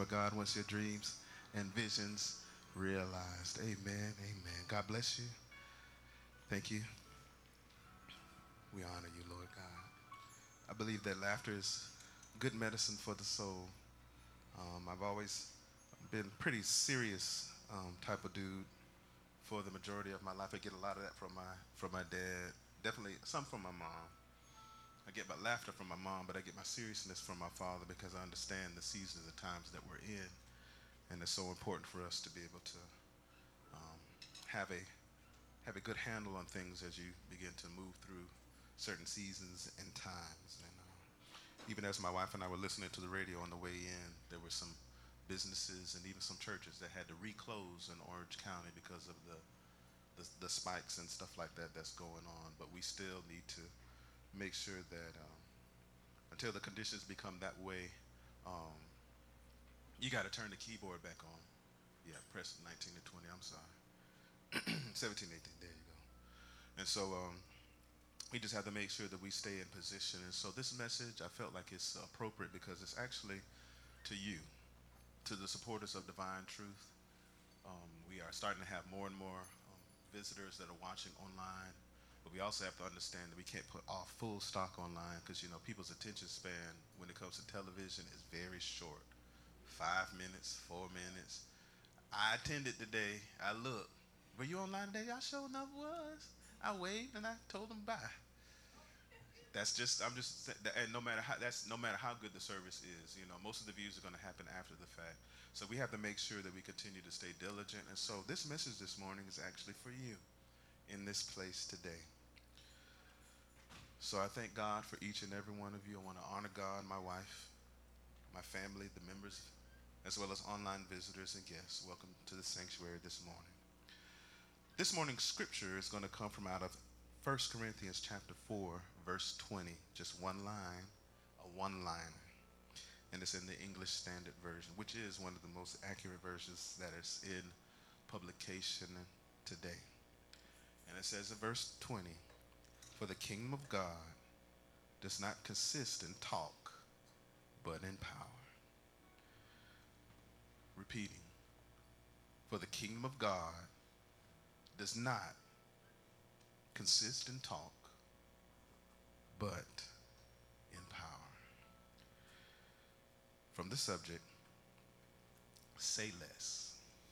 discover God wants your dreams and visions realized. Amen. Amen. God bless you. Thank you. We honor you, Lord God. I believe that laughter is good medicine for the soul. I've always been pretty serious type of dude for the majority of my life. I get a lot of that from my dad. Definitely some from my mom. I get my laughter from my mom, but I get my seriousness from my father because I understand the seasons and times that we're in, and it's so important for us to be able to um, have a good handle on things as you begin to move through certain seasons and times. And even as my wife and I were listening to the radio on the way in, there were some businesses and even some churches that had to reclose in Orange County because of the spikes and stuff like that that's going on. But we still need to make sure that until the conditions become that way, um, you got to turn the keyboard back on. Yeah, press 19 to 20. I'm sorry, 17, 18. There you go. And so we just have to make sure that we stay in position. And so this message, I felt like it's appropriate because it's actually to you, to the supporters of Divine Truth. We are starting to have more and more visitors that are watching online, but we also have to understand that we can't put off full stock online because people's attention span when it comes to television is very short. 5 minutes, 4 minutes. I attended today. I looked. Were you online today? I sure enough was. I waved and I told them bye. That's just and no matter how good the service is, most of the views are going to happen after the fact. So we have to make sure that we continue to stay diligent. And so this message this morning is actually for you in this place today. So I thank God for each and every one of you. I want to honor God, my wife, my family, the members, as well as online visitors and guests. Welcome to the sanctuary this morning. This morning's scripture is going to come from out of 1 Corinthians chapter 4, verse 20. Just one line, a one-liner. And it's in the English Standard Version, which is one of the most accurate versions that is in publication today. And it says in verse 20, "For the kingdom of God does not consist in talk, but in power." Repeating, for the kingdom of God does not consist in talk, but in power. From the subject, say less.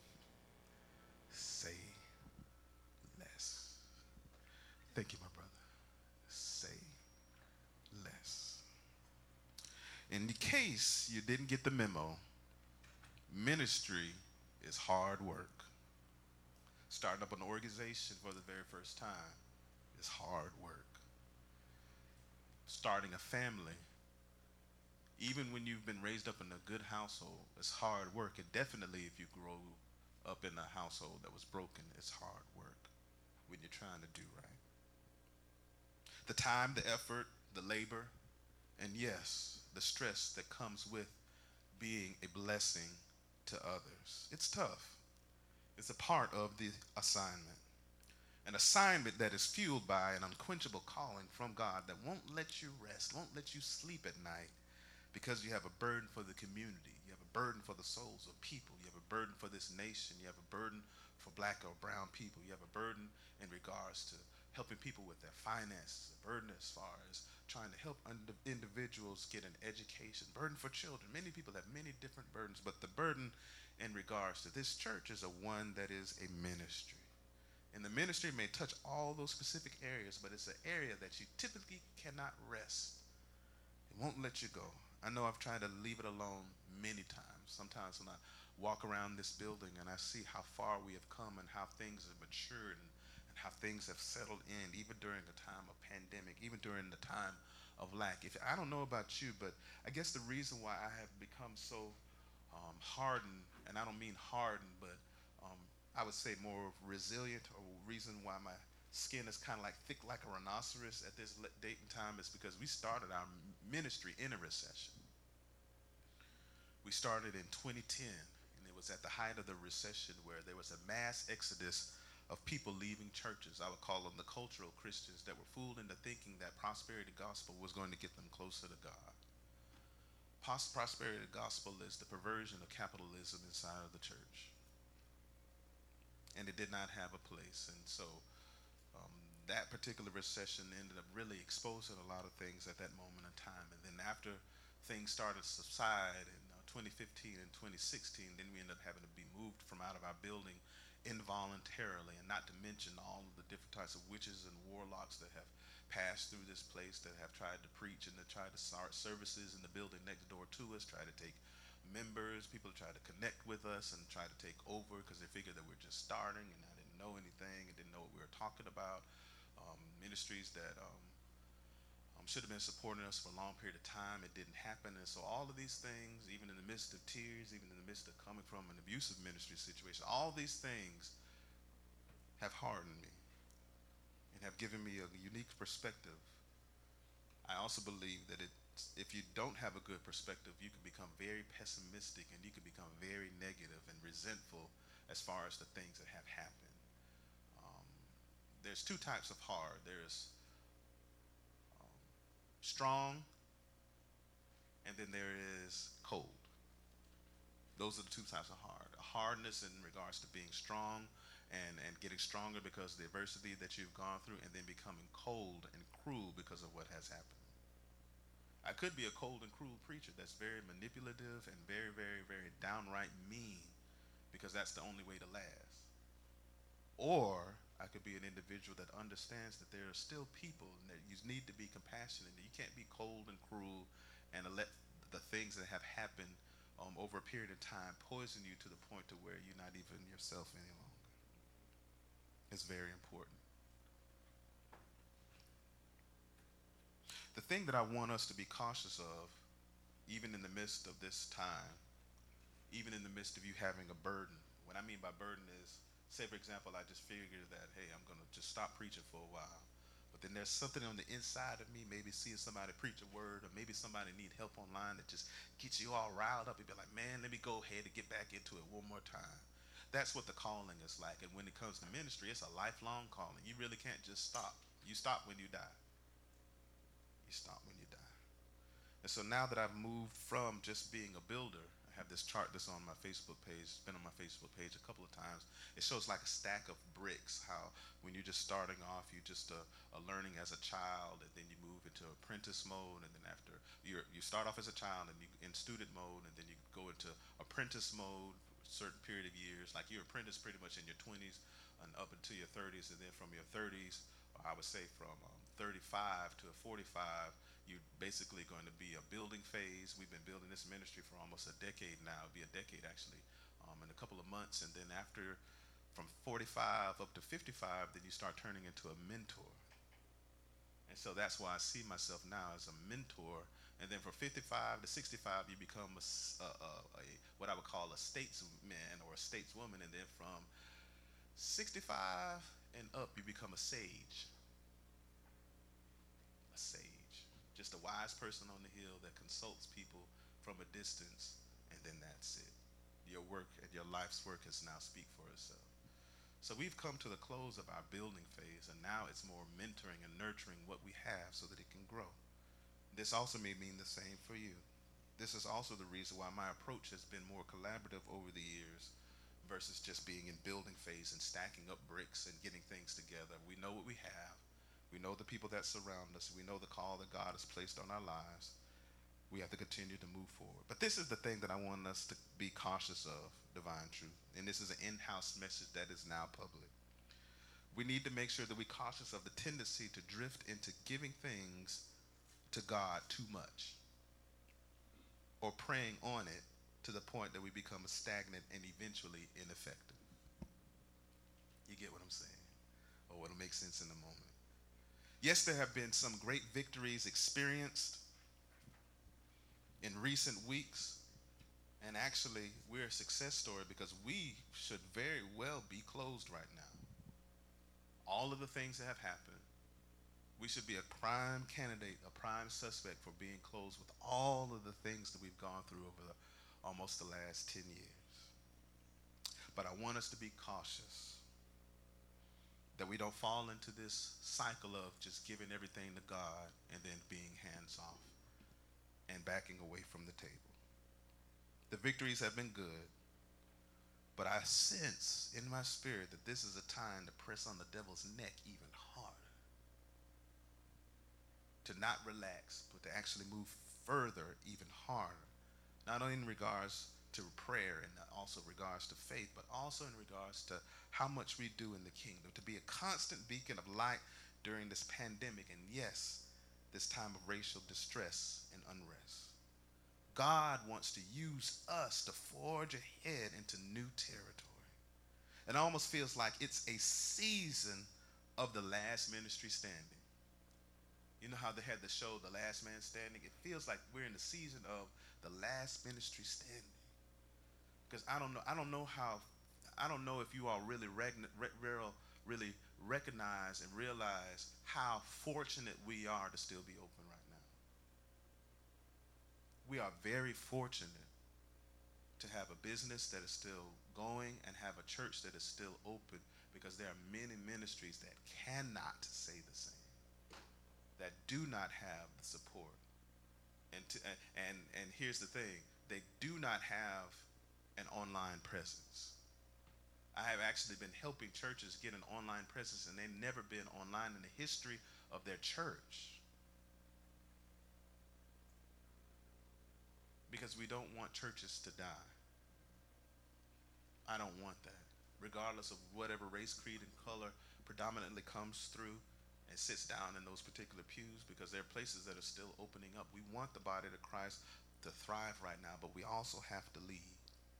Say less. Thank you, my brother. Say less. In case you didn't get the memo, ministry is hard work. Starting up an organization for the very first time is hard work. Starting a family, even when you've been raised up in a good household, it's hard work. And definitely if you grow up in a household that was broken, it's hard work when you're trying to do right. The time, the effort, the labor, and yes, the stress that comes with being a blessing to others. It's tough. It's a part of the assignment. An assignment that is fueled by an unquenchable calling from God that won't let you rest, won't let you sleep at night because you have a burden for the community. You have a burden for the souls of people. You have a burden for this nation. You have a burden for black or brown people. You have a burden in regards to helping people with their finances, a burden as far as trying to help individuals get an education, burden for children. Many people have many different burdens, but the burden in regards to this church is a one that is a ministry. And the ministry may touch all those specific areas, but it's an area that you typically cannot rest. It won't let you go. I know I've tried to leave it alone many times. Sometimes when I walk around this building and I see how far we have come and how things have matured and how things have settled in, even during the time of pandemic, even during the time of lack. I don't know about you, but I guess the reason why I have become so hardened, and I don't mean hardened, but I would say more resilient, or reason why my skin is kind of like thick like a rhinoceros at this date and time is because we started our ministry in a recession. We started in 2010, and it was at the height of the recession where there was a mass exodus of people leaving churches. I would call them the cultural Christians that were fooled into thinking that prosperity gospel was going to get them closer to God. Prosperity gospel is the perversion of capitalism inside of the church. And it did not have a place. And so um, that particular recession ended up really exposing a lot of things at that moment in time. And then after things started to subside in 2015 and 2016, then we ended up having to be moved from out of our building involuntarily, and not to mention all of the different types of witches and warlocks that have passed through this place, that have tried to preach and that tried to start services in the building next door to us, try to take members. People try to connect with us and try to take over because they figured that we're just starting and I didn't know anything and didn't know what we were talking about. Ministries that should have been supporting us for a long period of time, it didn't happen. And so all of these things, even in the midst of tears, even in the midst of coming from an abusive ministry situation, all these things have hardened me and have given me a unique perspective. I also believe that if you don't have a good perspective, you can become very pessimistic and you can become very negative and resentful as far as the things that have happened. Um, there's two types of hard. There's strong, and then there is cold. Those are the two types of hard. A hardness in regards to being strong and getting stronger because of the adversity that you've gone through, and then becoming cold and cruel because of what has happened. I could be a cold and cruel preacher that's very manipulative and very, very, very downright mean because that's the only way to last. Or I could be an individual that understands that there are still people and that you need to be compassionate. You can't be cold and cruel and let the things that have happened over a period of time poison you to the point to where you're not even yourself any longer. It's very important. The thing that I want us to be cautious of, even in the midst of this time, even in the midst of you having a burden. What I mean by burden is, say for example, I just figured that, hey, I'm going to just stop preaching for a while. But then there's something on the inside of me, maybe seeing somebody preach a word, or maybe somebody need help online that just gets you all riled up. You'd be like, man, let me go ahead and get back into it one more time. That's what the calling is like. And when it comes to ministry, it's a lifelong calling. You really can't just stop. You stop when you die. You stop when you die. And so now that I've moved from just being a builder, I have this chart that's on my Facebook page. It's been on my Facebook page a couple of times. It shows like a stack of bricks, how when you're just starting off, you just learning as a child, and then you move into apprentice mode, and then after you start off as a child and you in student mode, and then you go into apprentice mode for a certain period of years. Like you're apprentice pretty much in your 20s and up until your 30s, and then from your 30s, or I would say from 35 to 45, you're basically going to be a building phase. We've been building this ministry for almost a decade now. It'll be a decade actually in a couple of months. And then after, from 45 up to 55, then you start turning into a mentor. And so that's why I see myself now as a mentor. And then from 55 to 65, you become what I would call a statesman or a stateswoman. And then from 65 and up, you become a sage. A sage. Just a wise person on the hill that consults people from a distance, and then that's it. Your work and your life's work has now speak for itself. So we've come to the close of our building phase, and now it's more mentoring and nurturing what we have so that it can grow. This also may mean the same for you. This is also the reason why my approach has been more collaborative over the years versus just being in building phase and stacking up bricks and getting things together. We know what we have. We know the people that surround us. We know the call that God has placed on our lives. We have to continue to move forward. But this is the thing that I want us to be cautious of, Divine Truth. And this is an in-house message that is now public. We need to make sure that we're cautious of the tendency to drift into giving things to God too much, or praying on it to the point that we become stagnant and eventually ineffective. You get what I'm saying? Or what'll make sense in a moment. Yes, there have been some great victories experienced in recent weeks, and actually we're a success story because we should very well be closed right now. All of the things that have happened, we should be a prime candidate, a prime suspect for being closed with all of the things that we've gone through over almost the last 10 years. But I want us to be cautious that we don't fall into this cycle of just giving everything to God and then being hands off and backing away from the table. The victories have been good, but I sense in my spirit that this is a time to press on the devil's neck even harder. To not relax, but to actually move further even harder. Not only in regards to prayer and also regards to faith, but also in regards to how much we do in the kingdom. To be a constant beacon of light during this pandemic, and yes, this time of racial distress and unrest. God wants to use us to forge ahead into new territory. It almost feels like it's a season of the last ministry standing. You know how they had the show The Last Man Standing? It feels like we're in the season of the last ministry standing. Because I don't know if you all really recognize and realize how fortunate we are to still be open right now. We are very fortunate to have a business that is still going and have a church that is still open, because there are many ministries that cannot say the same, that do not have the support. And here's the thing, they do not have an online presence. I have actually been helping churches get an online presence, and they've never been online in the history of their church. Because we don't want churches to die. I don't want that. Regardless of whatever race, creed, and color predominantly comes through and sits down in those particular pews, because there are places that are still opening up. We want the body of Christ to thrive right now, but we also have to lead.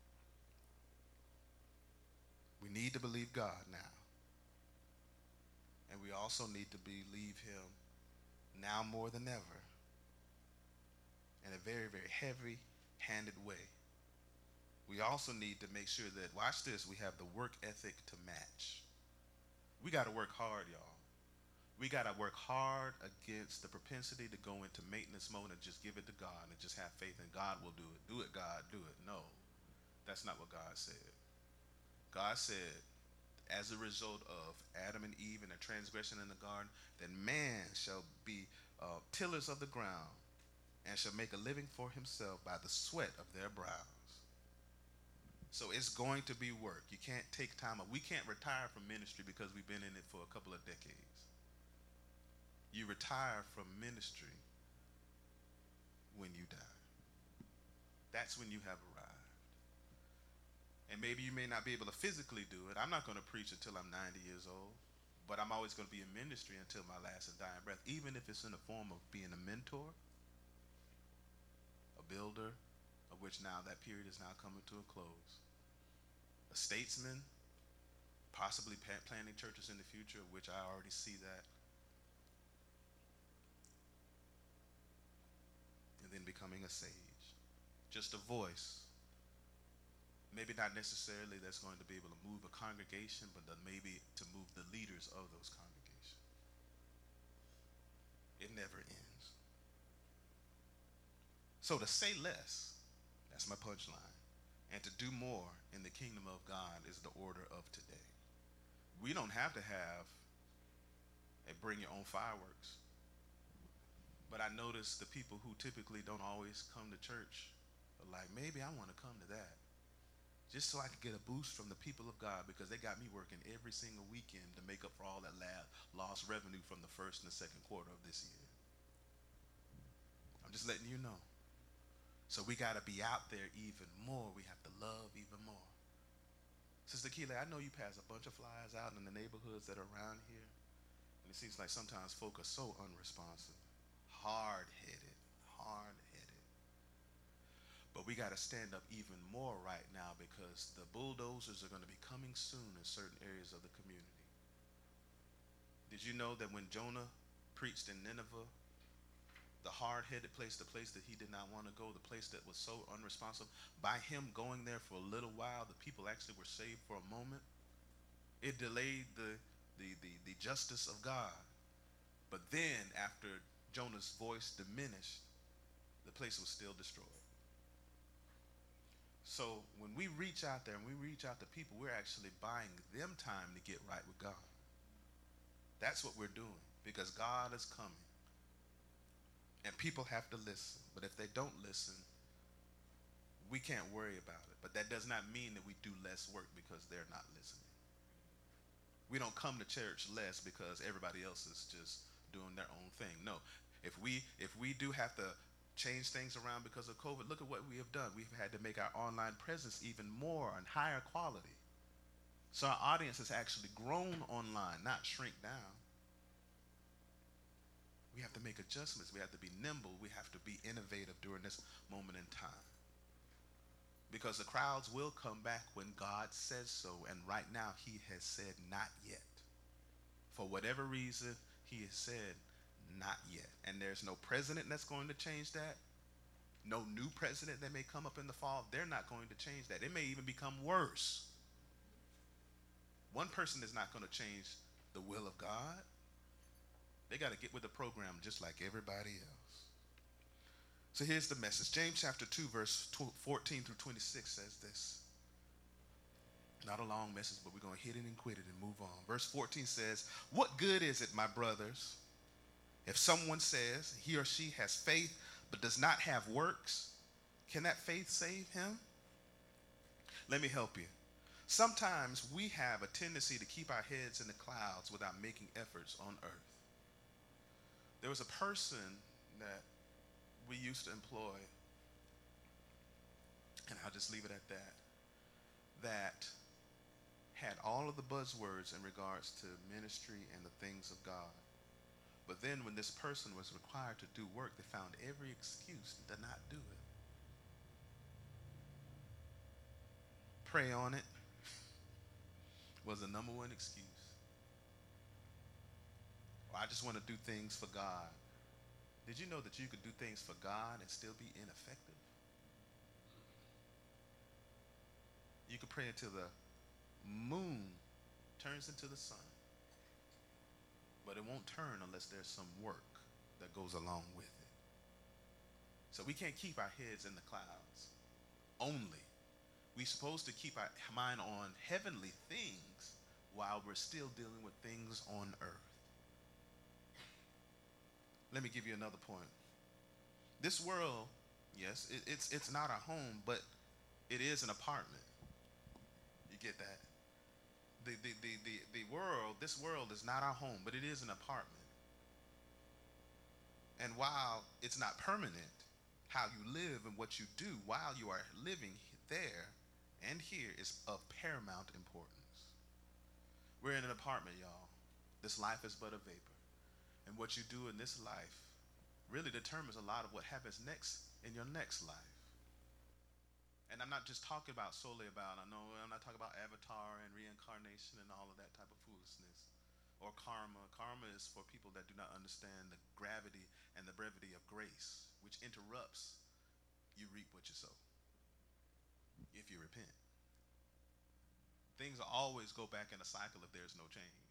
We need to believe God now. And we also need to believe him now more than ever, in a very, very heavy-handed way. We also need to make sure that, watch this, we have the work ethic to match. We got to work hard, y'all. We got to work hard against the propensity to go into maintenance mode and just give it to God and just have faith and God will do it. Do it, God, do it. No, that's not what God said. God said, as a result of Adam and Eve and their transgression in the garden, that man shall be tillers of the ground and shall make a living for himself by the sweat of their brows. So it's going to be work. You can't take time off. We can't retire from ministry because we've been in it for a couple of decades. You retire from ministry when you die. That's when you have arrived. And maybe you may not be able to physically do it. I'm not going to preach until I'm 90 years old, but I'm always going to be in ministry until my last and dying breath, even if it's in the form of being a mentor, a builder, of which now that period is now coming to a close, a statesman, possibly planting churches in the future, of which I already see that, and then becoming a sage, just a voice. Maybe not necessarily that's going to be able to move a congregation, but maybe to move the leaders of those congregations. It never ends. So to say less, that's my punchline, and to do more in the kingdom of God is the order of today. We don't have to have a bring your own fireworks. But I notice the people who typically don't always come to church are like, maybe I want to come to that, just so I can get a boost from the people of God, because they got me working every single weekend to make up for all that lost revenue from the first and the second quarter of this year. I'm just letting you know. So we got to be out there even more. We have to love even more. Sister Keeley, I know you pass a bunch of flyers out in the neighborhoods that are around here, and it seems like sometimes folk are so unresponsive, hard-headed. But we got to stand up even more right now, because the bulldozers are going to be coming soon in certain areas of the community. Did you know that when Jonah preached in Nineveh, the hard-headed place, the place that he did not want to go, the place that was so unresponsive, by him going there for a little while, the people actually were saved for a moment? It delayed the justice of God. But then, after Jonah's voice diminished, the place was still destroyed. So when we reach out there and we reach out to people, we're actually buying them time to get right with God. That's what we're doing, because God is coming. And people have to listen. But if they don't listen, we can't worry about it. But that does not mean that we do less work because they're not listening. We don't come to church less because everybody else is just doing their own thing. No. If we do have to change things around because of COVID, look at what we have done. We've had to make our online presence even more and higher quality. So our audience has actually grown online, not shrink down. We have to make adjustments. We have to be nimble. We have to be innovative during this moment in time. Because the crowds will come back when God says so. And right now, he has said not yet. For whatever reason, he has said not yet. And there's no president that's going to change that. No new president that may come up in the fall. They're not going to change that. It may even become worse. One person is not going to change the will of God. They got to get with the program just like everybody else. So here's the message. James chapter 2, verse 14 through 26 says this. Not a long message, but we're going to hit it and quit it and move on. Verse 14 says, "What good is it, my brothers, if someone says he or she has faith but does not have works? Can that faith save him?" Let me help you. Sometimes we have a tendency to keep our heads in the clouds without making efforts on earth. There was a person that we used to employ, and I'll just leave it at that, that had all of the buzzwords in regards to ministry and the things of God. But then when this person was required to do work, they found every excuse to not do it. Pray on it was the number one excuse. Or I just want to do things for God. Did you know that you could do things for God and still be ineffective? You could pray until the moon turns into the sun. But it won't turn unless there's some work that goes along with it. So we can't keep our heads in the clouds only. We're supposed to keep our mind on heavenly things while we're still dealing with things on earth. Let me give you another point. This world, yes, it's not a home, but it is an apartment. You get that? The world, this world is not our home, but it is an apartment. And while it's not permanent, how you live and what you do while you are living there and here is of paramount importance. We're in an apartment, y'all. This life is but a vapor. And what you do in this life really determines a lot of what happens next in your next life. And I'm not just talking about solely about, I'm not talking about avatar and reincarnation and all of that type of foolishness. Or karma. Karma is for people that do not understand the gravity and the brevity of grace, which interrupts you reap what you sow if you repent. Things will always go back in a cycle if there's no change.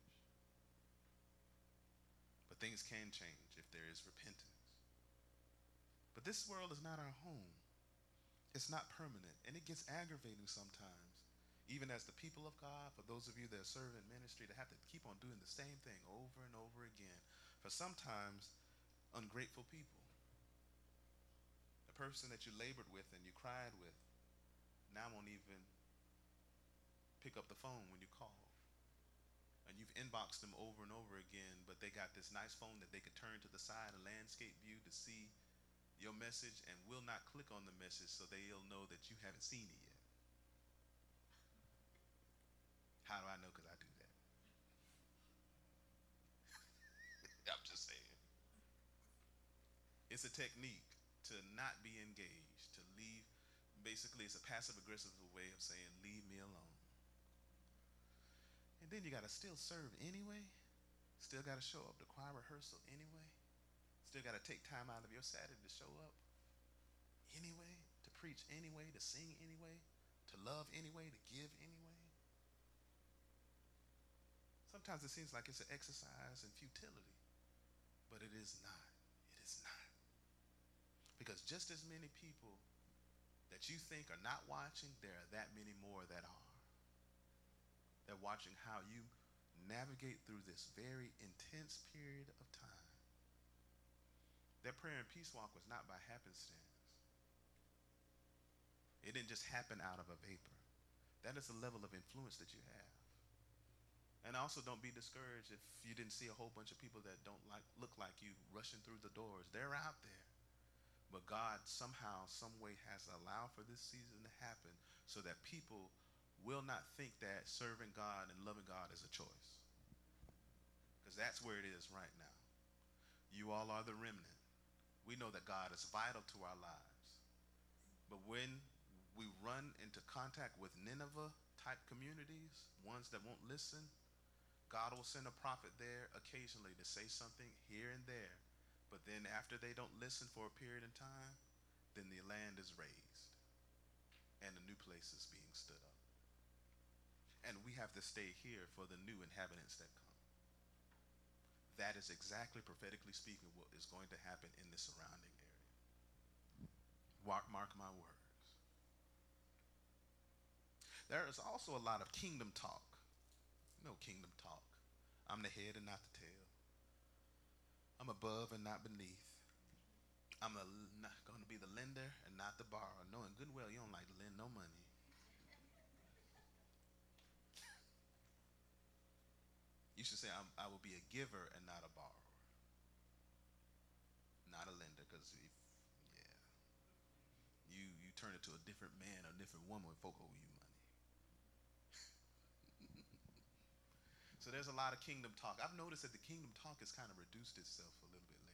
But things can change if there is repentance. But this world is not our home. It's not permanent, and it gets aggravating sometimes, even as the people of God, for those of you that serve in ministry, to have to keep on doing the same thing over and over again for sometimes ungrateful people. The person that you labored with and you cried with now won't even pick up the phone when you call. And you've inboxed them over and over again, but they got this nice phone that they could turn to the side, a landscape view, to see your message, and will not click on the message so they'll know that you haven't seen it yet. How do I know? Because I do that. I'm just saying. It's a technique to not be engaged, to leave. Basically, it's a passive-aggressive way of saying, leave me alone. And then you got to still serve anyway. Still got to show up to choir rehearsal anyway. Still got to take time out of your Saturday to show up anyway, to preach anyway, to sing anyway, to love anyway, to give anyway. Sometimes it seems like it's an exercise in futility, but it is not. It is not. Because just as many people that you think are not watching, there are that many more that are. They're watching how you navigate through this very intense period of time. Their prayer and peace walk was not by happenstance. It didn't just happen out of a vapor. That is the level of influence that you have. And also don't be discouraged if you didn't see a whole bunch of people that don't look like you rushing through the doors. They're out there. But God somehow, some way has allowed for this season to happen so that people will not think that serving God and loving God is a choice. Because that's where it is right now. You all are the remnant. We know that God is vital to our lives. But when we run into contact with Nineveh type communities, ones that won't listen, God will send a prophet there occasionally to say something here and there. But then after they don't listen for a period of time, then the land is raised and a new place is being stood up. And we have to stay here for the new inhabitants that come. That is exactly, prophetically speaking, what is going to happen in the surrounding area. Mark my words. There is also a lot of kingdom talk. You know, kingdom talk. I'm the head and not the tail. I'm above and not beneath. I'm going to be the lender and not the borrower. Knowing good and well you don't like to lend no money. You should say I will be a giver and not a borrower. Not a lender, because you turn into a different man or a different woman when folk owe you money. So there's a lot of kingdom talk. I've noticed that the kingdom talk has kind of reduced itself a little bit lately.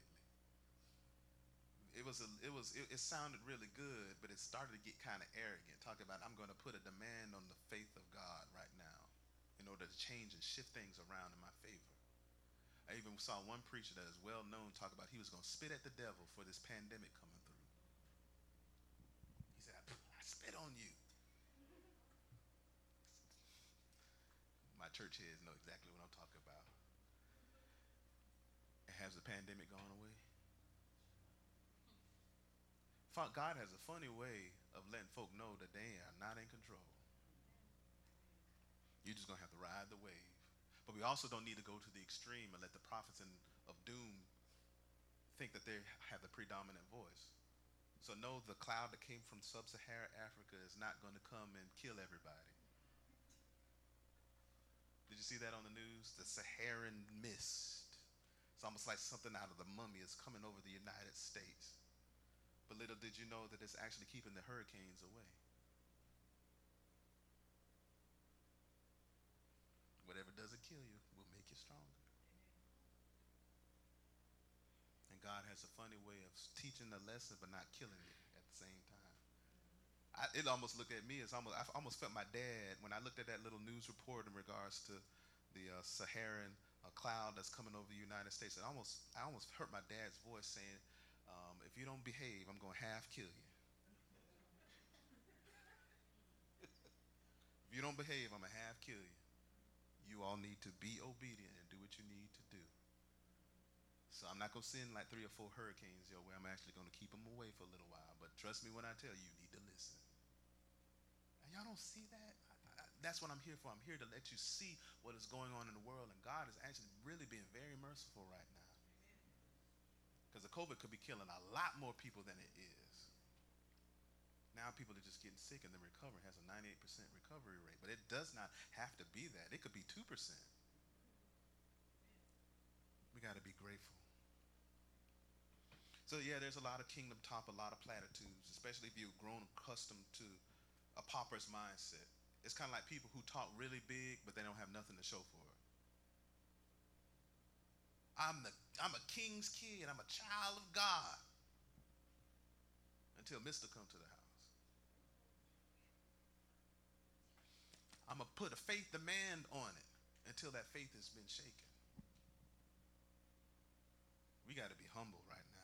It sounded really good, but it started to get kind of arrogant. Talking about I'm going to put a demand on the faith of God right now in order to change and shift things around in my favor. I even saw one preacher that is well known talk about he was going to spit at the devil for this pandemic coming through. He said, I spit on you. My church heads know exactly what I'm talking about. Has the pandemic gone away? God has a funny way of letting folk know that they are not in control. You're just going to have to ride the wave. But we also don't need to go to the extreme and let the prophets of doom think that they have the predominant voice. So no, the cloud that came from sub-Saharan Africa is not going to come and kill everybody. Did you see that on the news? The Saharan mist. It's almost like something out of The Mummy is coming over the United States. But little did you know that it's actually keeping the hurricanes away. Whatever doesn't kill you will make you stronger. And God has a funny way of teaching the lesson but not killing you at the same time. It almost looked at me as I almost felt my dad when I looked at that little news report in regards to the Saharan cloud that's coming over the United States. I almost heard my dad's voice saying, if you don't behave, I'm going to half kill you. If you don't behave, I'm going to half kill you. You all need to be obedient and do what you need to do. So I'm not going to send like 3 or 4 hurricanes your way. I'm actually going to keep them away for a little while. But trust me when I tell you, you need to listen. And y'all don't see that? That's what I'm here for. I'm here to let you see what is going on in the world. And God is actually really being very merciful right now. Because the COVID could be killing a lot more people than it is. Now people are just getting sick and then recovering. It has a 98% recovery rate. But it does not have to be that. It could be 2%. We got to be grateful. So yeah, there's a lot of kingdom talk, a lot of platitudes, especially if you've grown accustomed to a pauper's mindset. It's kind of like people who talk really big, but they don't have nothing to show for it. I'm a king's kid. I'm a child of God. Until Mr. comes to the house. I'm going to put a faith demand on it until that faith has been shaken. We got to be humble right now.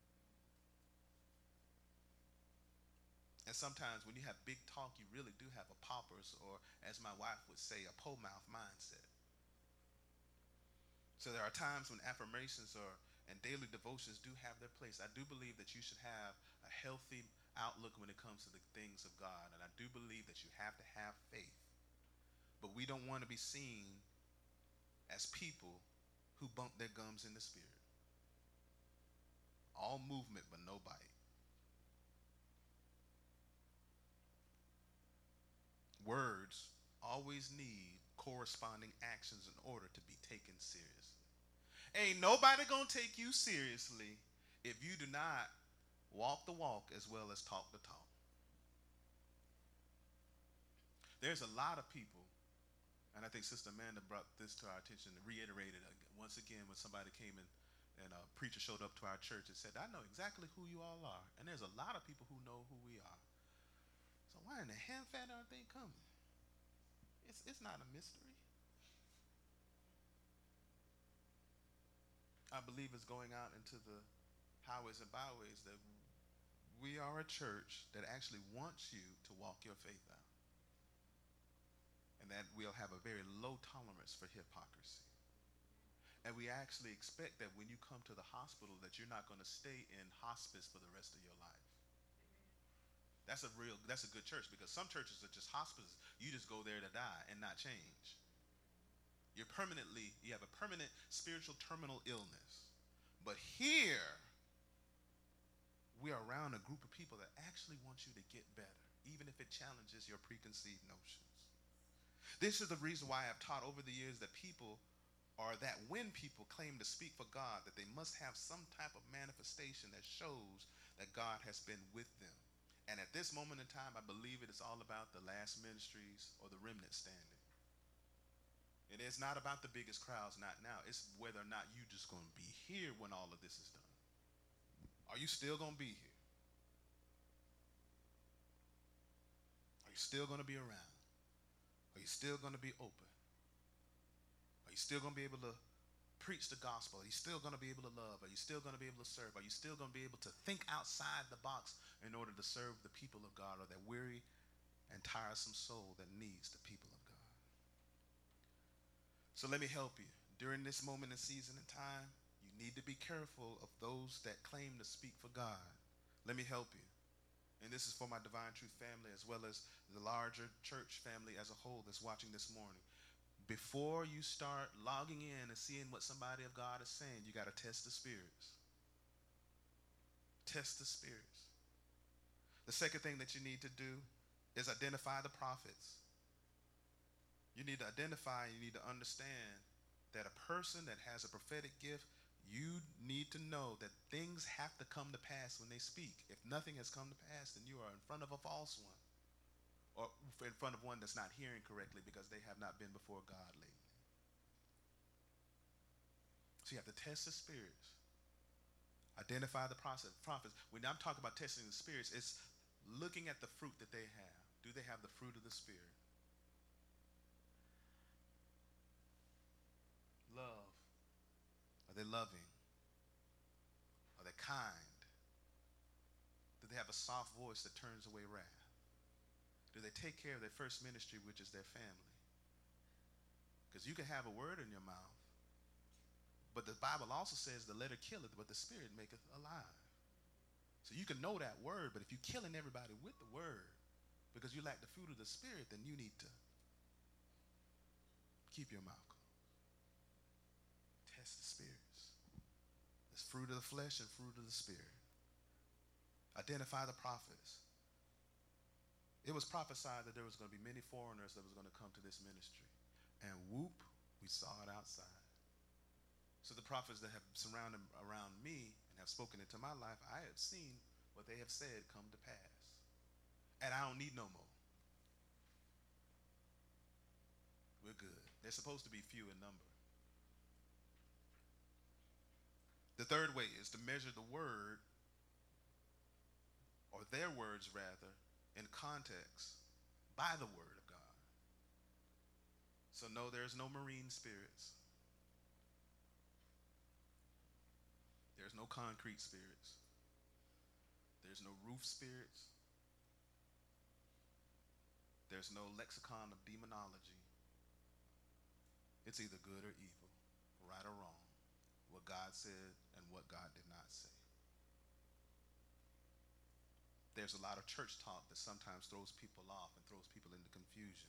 And sometimes when you have big talk, you really do have a pauper's, or as my wife would say, a po-mouth mindset. So there are times when affirmations and daily devotions do have their place. I do believe that you should have a healthy outlook when it comes to the things of God. And I do believe that you have to have faith. But we don't want to be seen as people who bump their gums in the spirit. All movement, but no bite. Words always need corresponding actions in order to be taken seriously. Ain't nobody gonna take you seriously if you do not walk the walk as well as talk the talk. There's a lot of people, and I think Sister Amanda brought this to our attention and reiterated once again when somebody came in and a preacher showed up to our church and said, I know exactly who you all are. And there's a lot of people who know who we are. So why in the hand fat aren't they coming? It's not a mystery. I believe it's going out into the highways and byways that we are a church that actually wants you to walk your faith out. And that we'll have a very low tolerance for hypocrisy. And we actually expect that when you come to the hospital that you're not going to stay in hospice for the rest of your life. That's a good church, because some churches are just hospices. You just go there to die and not change. You have a permanent spiritual terminal illness. But here, we are around a group of people that actually want you to get better, even if it challenges your preconceived notions. This is the reason why I've taught over the years that when people claim to speak for God, that they must have some type of manifestation that shows that God has been with them. And at this moment in time, I believe it is all about the last ministries or the remnant standing. It is not about the biggest crowds, not now. It's whether or not you just going to be here when all of this is done. Are you still going to be here? Are you still going to be around? Are you still going to be open? Are you still going to be able to preach the gospel? Are you still going to be able to love? Are you still going to be able to serve? Are you still going to be able to think outside the box in order to serve the people of God, or that weary and tiresome soul that needs the people of God? So let me help you. During this moment in season and time, you need to be careful of those that claim to speak for God. Let me help you. And this is for my Divine Truth family as well as the larger church family as a whole that's watching this morning. Before you start logging in and seeing what somebody of God is saying, you got to test the spirits. Test the spirits. The second thing that you need to do is identify the prophets. You need to identify, you need to understand that a person that has a prophetic gift, you need to know that things have to come to pass when they speak. If nothing has come to pass, then you are in front of a false one, or in front of one that's not hearing correctly because they have not been before God lately. So you have to test the spirits. Identify the prophets. When I'm talking about testing the spirits, it's looking at the fruit that they have. Do they have the fruit of the Spirit? Love. Are they loving? Are they kind? Do they have a soft voice that turns away wrath? Do they take care of their first ministry, which is their family? Because you can have a word in your mouth, but the Bible also says the letter killeth, but the Spirit maketh alive. So you can know that word, but if you're killing everybody with the word because you lack the fruit of the Spirit, then you need to keep your mouth closed. Test the spirits. There's fruit of the flesh and fruit of the Spirit. Identify the prophets. It was prophesied that there was going to be many foreigners that was going to come to this ministry. And whoop, we saw it outside. So the prophets that have surrounded around me and have spoken into my life, I have seen what they have said come to pass. And I don't need no more. We're good. They're supposed to be few in number. The third way is to measure the word, or their words rather, in context by the word of God. So no, there's no marine spirits. There's no concrete spirits. There's no roof spirits. There's no lexicon of demonology. It's either good or evil, right or wrong, what God said and what God did not say. There's a lot of church talk that sometimes throws people off and throws people into confusion.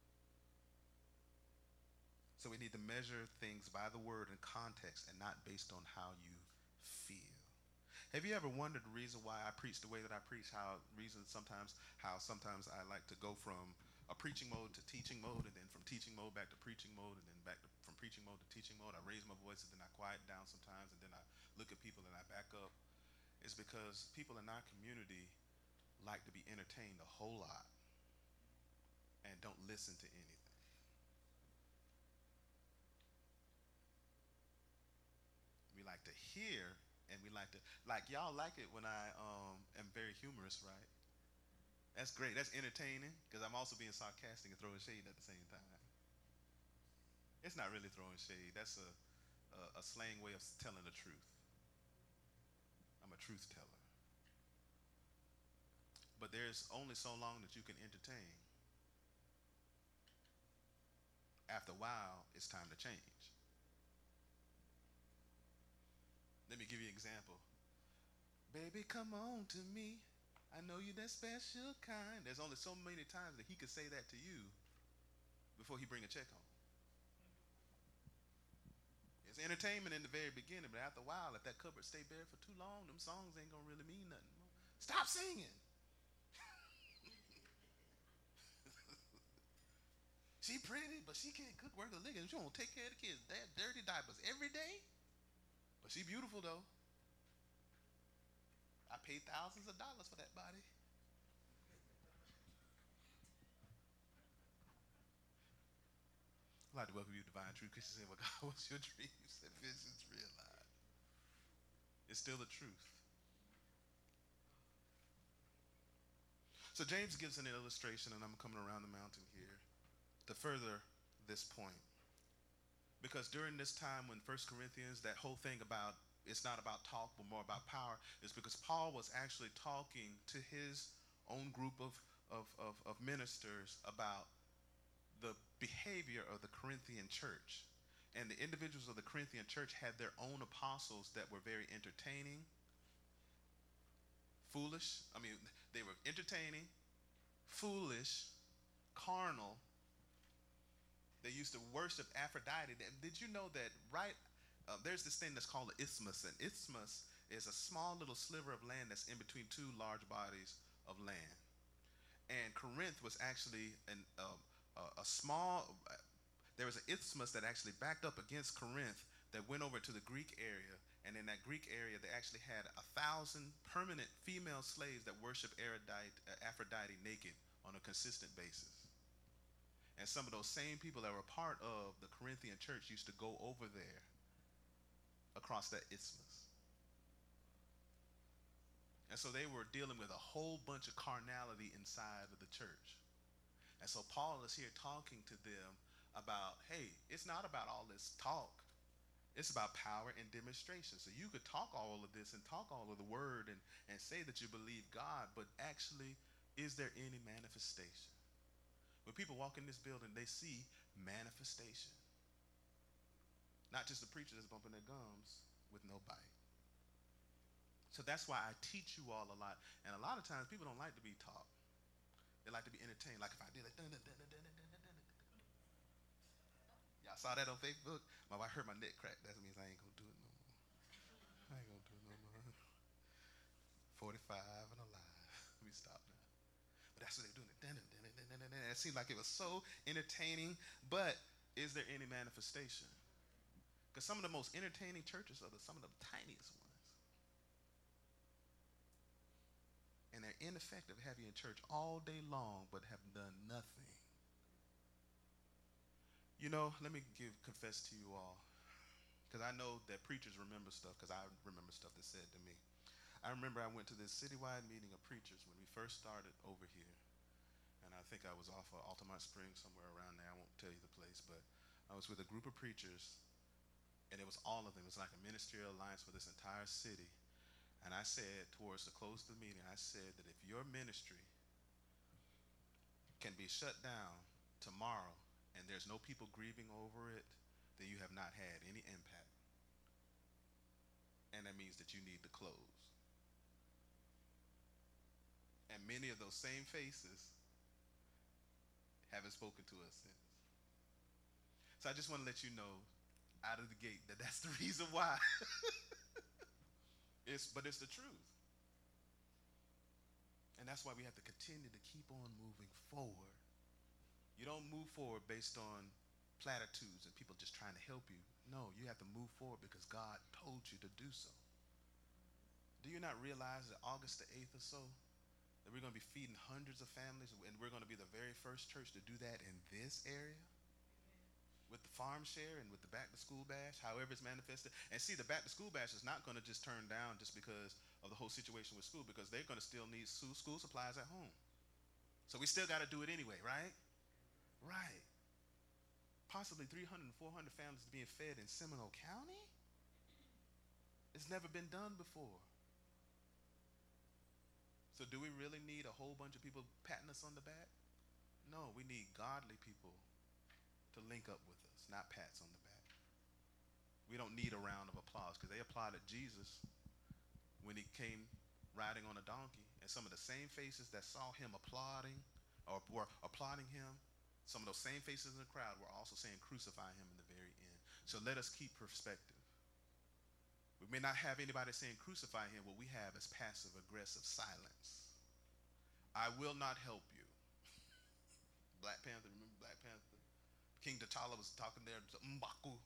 So we need to measure things by the word and context and not based on how you feel. Have you ever wondered the reason why I preach the way that I preach? How sometimes I like to go from a preaching mode to teaching mode, and then from teaching mode back to preaching mode, and then from preaching mode to teaching mode. I raise my voice, and then I quiet down sometimes, and then I look at people and I back up. It's because people in our community like to be entertained a whole lot and don't listen to anything. We like to hear, and we like to, like, y'all like it when I am very humorous, right? That's great. That's entertaining because I'm also being sarcastic and throwing shade at the same time. It's not really throwing shade. That's a slang way of telling the truth. I'm a truth teller. But there's only so long that you can entertain. After a while, it's time to change. Let me give you an example. Baby, come on to me. I know you that special kind. There's only so many times that he could say that to you before he bring a check home. It's entertainment in the very beginning, but after a while, if that cupboard stay bare for too long, them songs ain't gonna really mean nothing. Stop singing. She pretty, but she can't cook worth a lick, and she won't take care of the kids. They have dirty diapers every day, but she beautiful though. I paid thousands of dollars for that body. I'd like to welcome you to Divine Truth. Christian said, well, God, what's your dreams and visions realized? It's still the truth. So James gives an illustration, and I'm coming around the mountain here to further this point. Because during this time when 1 Corinthians, that whole thing about it's not about talk but more about power, is because Paul was actually talking to his own group of ministers about the behavior of the Corinthian church. And the individuals of the Corinthian church had their own apostles that were very entertaining, foolish. I mean, they were entertaining, foolish, carnal. They used to worship Aphrodite. Did you know that there's this thing that's called the isthmus, and isthmus is a small little sliver of land that's in between two large bodies of land. And Corinth was actually a small, there was an isthmus that actually backed up against Corinth that went over to the Greek area. And in that Greek area, they actually had 1,000 permanent female slaves that worshiped Aphrodite naked on a consistent basis. And some of those same people that were part of the Corinthian church used to go over there across that isthmus. And so they were dealing with a whole bunch of carnality inside of the church. And so Paul is here talking to them about, hey, it's not about all this talk. It's about power and demonstration. So you could talk all of this and talk all of the word and say that you believe God, but actually, is there any manifestation? When people walk in this building, they see manifestation. Not just the preacher that's bumping their gums with no bite. So that's why I teach you all a lot. And a lot of times people don't like to be taught. They like to be entertained. Like if I did like, dun, dun, dun, dun, dun, dun, dun, dun. Y'all saw that on Facebook? My wife heard my neck crack. That means I ain't gonna do it no more. I ain't gonna do it no more. 45 and alive. Let me stop now. But that's what they're doing. Dun, dun, dun, dun, dun, dun, dun. It seemed like it was so entertaining, but is there any manifestation? Because some of the most entertaining churches are some of the tiniest ones. And they're ineffective having in church all day long, but have done nothing. You know, let me confess to you all, because I know that preachers remember stuff, because I remember stuff that's said to me. I remember I went to this citywide meeting of preachers when we first started over here. And I think I was off of Altamont Springs, somewhere around there. I won't tell you the place, but I was with a group of preachers, and it was all of them. It was like a ministerial alliance for this entire city. And I said, towards the close of the meeting, I said that if your ministry can be shut down tomorrow and there's no people grieving over it, then you have not had any impact. And that means that you need to close. And many of those same faces haven't spoken to us since. So I just want to let you know out of the gate that that's the reason why. But it's the truth. And that's why we have to continue to keep on moving forward. You don't move forward based on platitudes and people just trying to help you. No, you have to move forward because God told you to do so. Do you not realize that August the 8th or so, that we're going to be feeding hundreds of families, and we're going to be the very first church to do that in this area? With the farm share and with the back to school bash, however it's manifested. And see, the back to school bash is not going to just turn down just because of the whole situation with school, because they're going to still need school supplies at home. So we still got to do it anyway, right? Right. Possibly 300 and 400 families being fed in Seminole County? It's never been done before. So do we really need a whole bunch of people patting us on the back? No, we need godly people to link up with us, not pats on the back. We don't need a round of applause, because they applauded Jesus when he came riding on a donkey, and some of the same faces that saw him applauding or were applauding him, some of those same faces in the crowd were also saying crucify him in the very end. So let us keep perspective. We may not have anybody saying crucify him. What we have is passive aggressive silence. I will not help you. Black Panther, remember Black Panther? King T'Challa was talking there to M'Baku.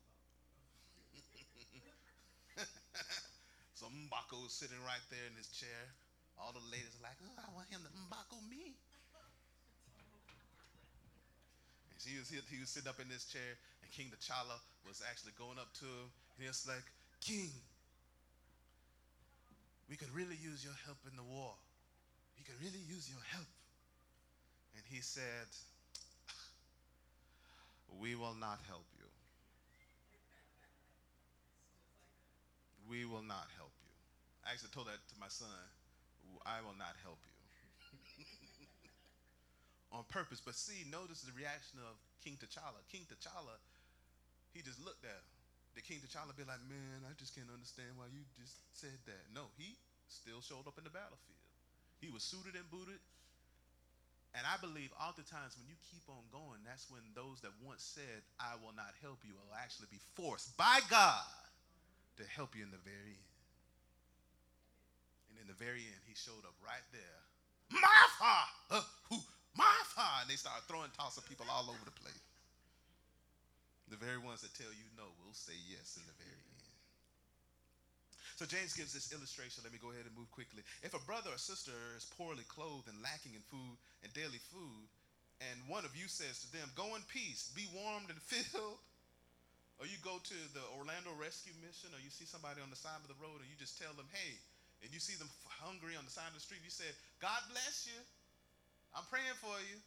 So M'Baku was sitting right there in his chair. All the ladies are like, oh, I want him to M'Baku me. And he was sitting up in this chair, and King T'Challa was actually going up to him. And he was like, King, we could really use your help in the war. We could really use your help. And he said, we will not help you. We will not help you. I actually told that to my son. I will not help you. On purpose. But see, notice the reaction of King T'Challa. King T'Challa, he just looked at him. Did King T'Challa be like, man, I just can't understand why you just said that? No, he still showed up in the battlefield. He was suited and booted. And I believe oftentimes when you keep on going, that's when those that once said, I will not help you, will actually be forced by God to help you in the very end. And in the very end, he showed up right there. Martha! Martha! And they started throwing, tossing people all over the place. The very ones that tell you no will say yes in the very end. So James gives this illustration. Let me go ahead and move quickly. If a brother or sister is poorly clothed and lacking in food and daily food, and one of you says to them, go in peace, be warmed and filled, or you go to the Orlando Rescue Mission, or you see somebody on the side of the road, and you just tell them, hey, and you see them hungry on the side of the street, you say, God bless you. I'm praying for you.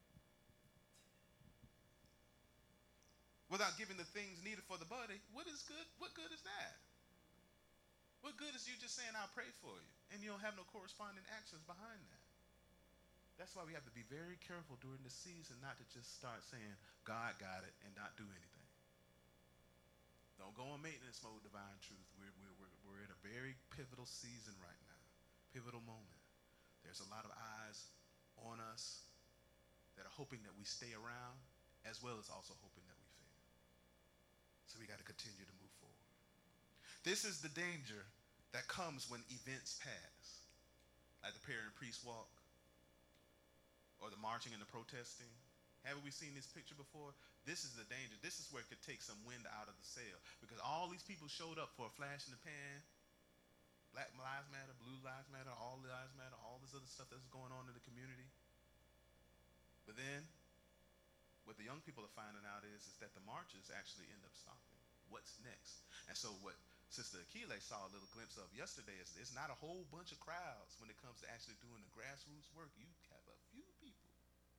Without giving the things needed for the body, what is good? What good is that? What good is you just saying, I'll pray for you, and you don't have no corresponding actions behind that? That's why we have to be very careful during the season not to just start saying, God got it, and not do anything. Don't go on maintenance mode, Divine Truth. We're in a very pivotal season right now, pivotal moment. There's a lot of eyes on us that are hoping that we stay around, as well as also hoping that we fail. So we got to continue to move forward. This is the danger that comes when events pass, like the prayer and priest walk, or the marching and the protesting. Haven't we seen this picture before? This is the danger. This is where it could take some wind out of the sail, because all these people showed up for a flash in the pan. Black Lives Matter, Blue Lives Matter, all lives matter, all this other stuff that's going on in the community. But then, what the young people are finding out is that the marches actually end up stopping. What's next? And so what Sister Akile saw a little glimpse of yesterday is it's not a whole bunch of crowds when it comes to actually doing the grassroots work. You have a few people.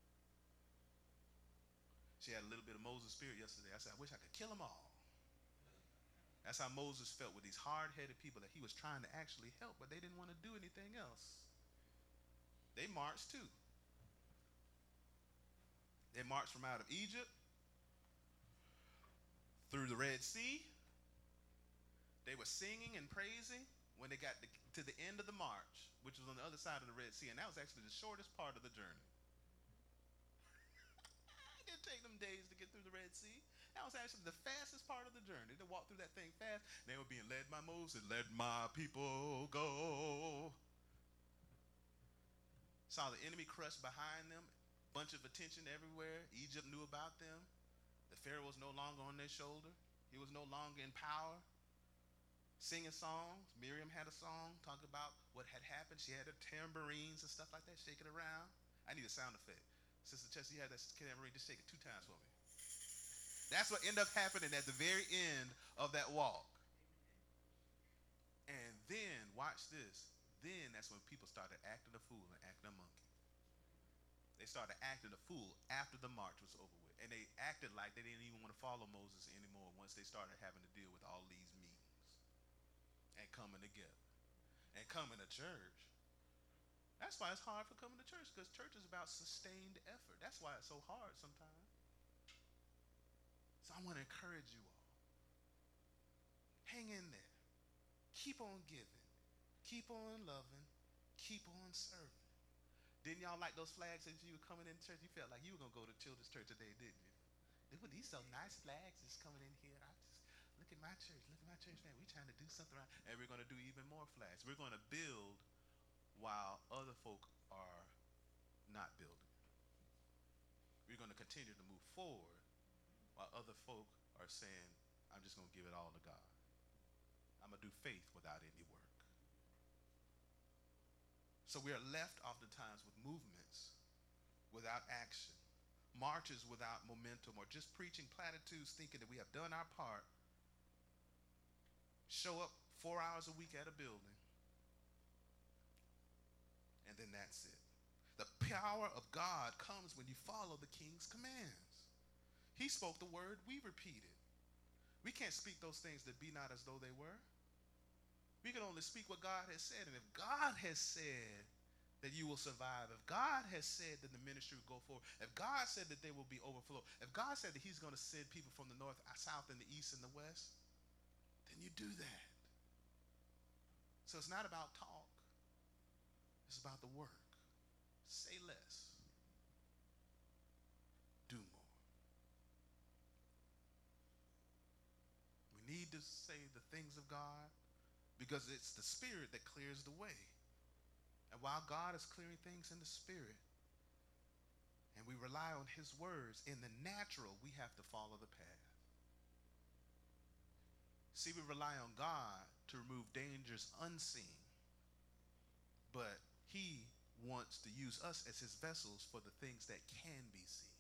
She had a little bit of Moses' spirit yesterday. I said, I wish I could kill them all. That's how Moses felt with these hard-headed people that he was trying to actually help, but they didn't want to do anything else. They marched too. They marched from out of Egypt through the Red Sea. They were singing and praising when they got to the end of the march, which was on the other side of the Red Sea, and that was actually the shortest part of the journey. It didn't take them days to get through the Red Sea. That was actually the fastest part of the journey. They walked through that thing fast. They were being led by Moses. Let my people go. Saw the enemy crushed behind them. Bunch of attention everywhere. Egypt knew about them. The Pharaoh was no longer on their shoulder. He was no longer in power. Singing songs. Miriam had a song talking about what had happened. She had her tambourines and stuff like that, shaking around. I need a sound effect. Sister Chelsea, you had that tambourine, just shake it 2 times for me. That's what ended up happening at the very end of that walk. And then, watch this. Then that's when people started acting a fool and acting a monkey. They started acting a fool after the march was over with. And they acted like they didn't even want to follow Moses anymore once they started having to deal with all these meetings and coming together and coming to church. That's why it's hard for coming to church, because church is about sustained effort. That's why it's so hard sometimes. So I want to encourage you all. Hang in there. Keep on giving. Keep on loving. Keep on serving. Didn't y'all like those flags as you were coming in church? You felt like you were going to go to children's church today, didn't you? These so nice flags just coming in here. Look at my church. Look at my church flag. We're trying to do something right. And we're going to do even more flags. We're going to build while other folk are not building. We're going to continue to move forward while other folk are saying, I'm just going to give it all to God. I'm going to do faith without any work. So we are left oftentimes with movements without action, marches without momentum, or just preaching platitudes thinking that we have done our part, show up 4 hours a week at a building, and then that's it. The power of God comes when you follow the King's commands. He spoke the word, we repeated. We can't speak those things that be not as though they were. We can only speak what God has said. And if God has said that you will survive, if God has said that the ministry will go forward, if God said that there will be overflow, if God said that he's going to send people from the north, south, and the east, and the west, then you do that. So it's not about talk. It's about the work. Say less. Do more. We need to say the things of God because it's the Spirit that clears the way. And while God is clearing things in the Spirit, and we rely on his words, in the natural, we have to follow the path. See, we rely on God to remove dangers unseen, but he wants to use us as his vessels for the things that can be seen.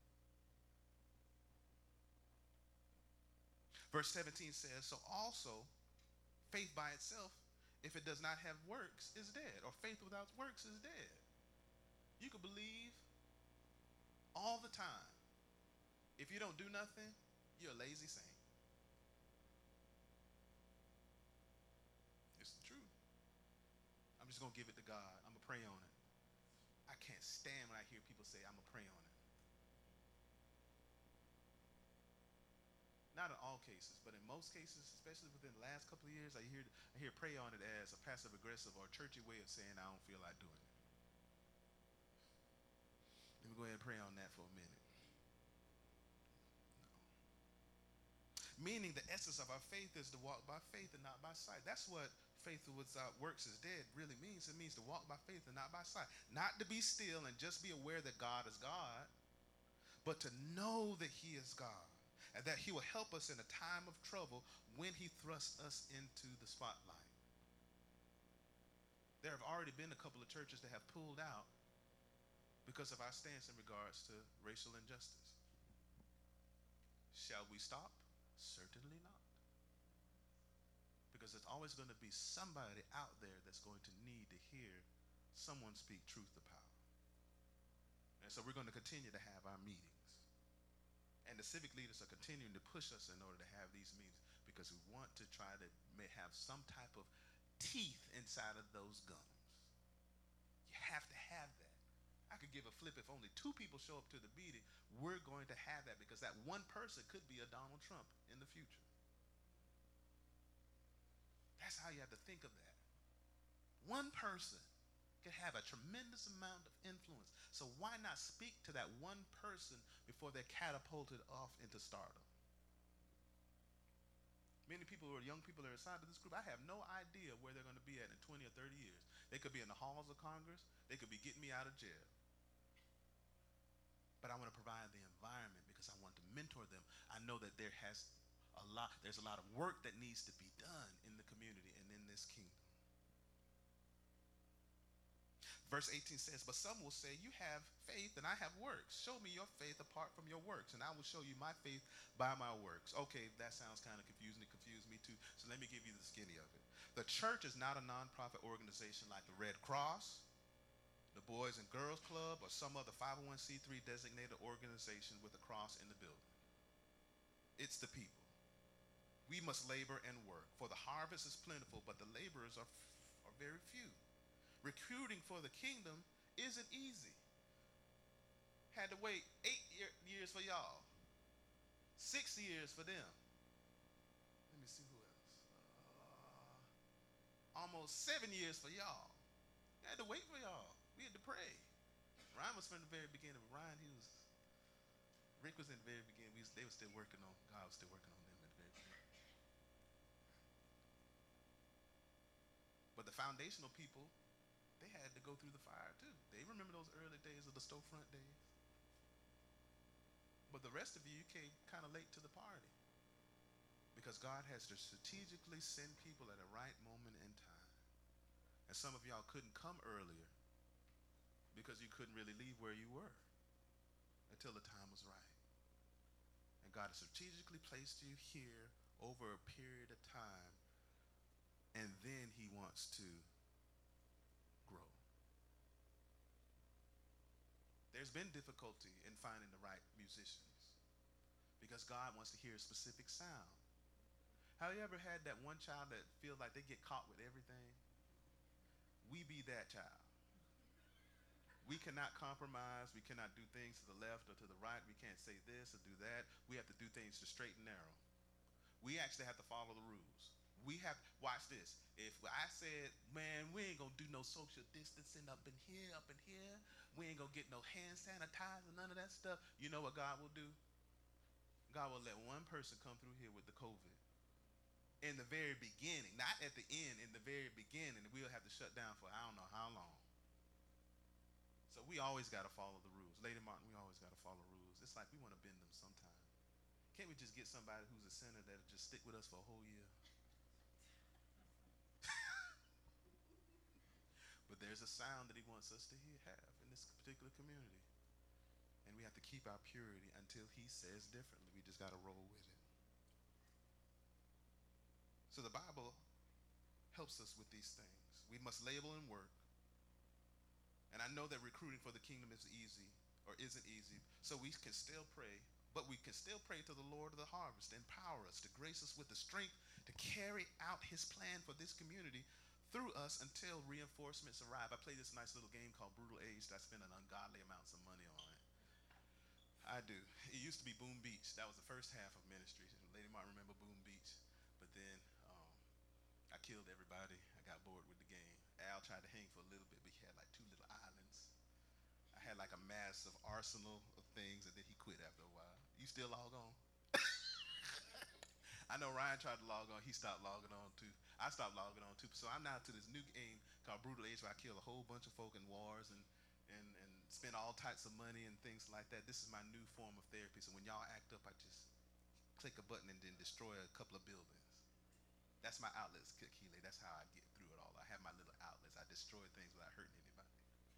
Verse 17 says, so also faith by itself, if it does not have works, is dead. Or faith without works is dead. You can believe all the time. If you don't do nothing, you're a lazy saint. It's the truth. I'm just going to give it to God. I'm going to pray on it. I can't stand when I hear people say, I'm going to pray on it. Not in all cases, but in most cases, especially within the last couple of years, I hear pray on it as a passive-aggressive or churchy way of saying I don't feel like doing it. Let me go ahead and pray on that for a minute. No. Meaning the essence of our faith is to walk by faith and not by sight. That's what faith without works is dead really means. It means to walk by faith and not by sight. Not to be still and just be aware that God is God, but to know that he is God. And that he will help us in a time of trouble when he thrusts us into the spotlight. There have already been a couple of churches that have pulled out because of our stance in regards to racial injustice. Shall we stop? Certainly not. Because there's always going to be somebody out there that's going to need to hear someone speak truth to power. And so we're going to continue to have our meetings. And the civic leaders are continuing to push us in order to have these meetings because we want to try to have some type of teeth inside of those gums. You have to have that. I could give a flip if only 2 people show up to the meeting. We're going to have that because that one person could be a Donald Trump in the future. That's how you have to think of that. One person can have a tremendous amount of influence. So why not speak to that one person before they're catapulted off into stardom? Many people or young people that are assigned to this group, I have no idea where they're going to be at in 20 or 30 years. They could be in the halls of Congress. They could be getting me out of jail. But I want to provide the environment because I want to mentor them. I know that there's a lot of work that needs to be done in the community and in this kingdom. Verse 18 says, but some will say, you have faith and I have works. Show me your faith apart from your works, and I will show you my faith by my works. Okay, that sounds kind of confusing. It confused me too. So let me give you the skinny of it. The church is not a nonprofit organization like the Red Cross, the Boys and Girls Club, or some other 501c3 designated organization with a cross in the building. It's the people. We must labor and work, for the harvest is plentiful, but the laborers are very few. Recruiting for the kingdom isn't easy. Had to wait 8 years for y'all, 6 years for them. Let me see who else. Almost 7 years for y'all. Had to wait for y'all. We had to pray. Ryan was from the very beginning, but Rick was in the very beginning. They were still working on, God was still working on them at the very beginning. But the foundational people, they had to go through the fire too. They remember those early days of the storefront days. But the rest of you came kind of late to the party, because God has to strategically send people at a right moment in time. And some of y'all couldn't come earlier because you couldn't really leave where you were until the time was right. And God has strategically placed you here over a period of time, and then he wants to grow. There's been difficulty in finding the right musicians because God wants to hear a specific sound. Have you ever had that one child that feels like they get caught with everything? We be that child. We cannot compromise. We cannot do things to the left or to the right. We can't say this or do that. We have to do things to straight and narrow. We actually have to follow the rules. We have, watch this. If I said, man, we ain't gonna do no social distancing up in here, we ain't gonna get no hand sanitizer, none of that stuff, you know what God will do? God will let one person come through here with the COVID in the very beginning, not at the end, in the very beginning, and we'll have to shut down for I don't know how long. So we always got to follow the rules. Lady Martin, we always got to follow rules. It's like we want to bend them sometime. Can't we just get somebody who's a sinner that'll just stick with us for a whole year? But there's a sound that he wants us to have in this particular community. And we have to keep our purity until he says differently. We just got to roll with it. So the Bible helps us with these things. We must labor and work. And I know that recruiting for the kingdom is easy or isn't easy. So we can still pray, but we can still pray to the Lord of the harvest to empower us, to grace us with the strength to carry out his plan for this community through us until reinforcements arrive. I play this nice little game called Brutal Age that I spend an ungodly amounts of money on it. I do. It used to be Boom Beach. That was the first half of ministry. Lady might remember Boom Beach. But then I killed everybody. I got bored with the game. Al tried to hang for a little bit, but he had like 2 little islands. I had like a massive arsenal of things, and then he quit after a while. You still log on? I know Ryan tried to log on. He stopped logging on too. I stopped logging on too. So I'm now to this new game called Brutal Age, where I kill a whole bunch of folk in wars and spend all types of money and things like that. This is my new form of therapy. So when y'all act up, I just click a button and then destroy a couple of buildings. That's my outlets, Keeley. That's how I get through it all. I have my little outlets. I destroy things without hurting anybody.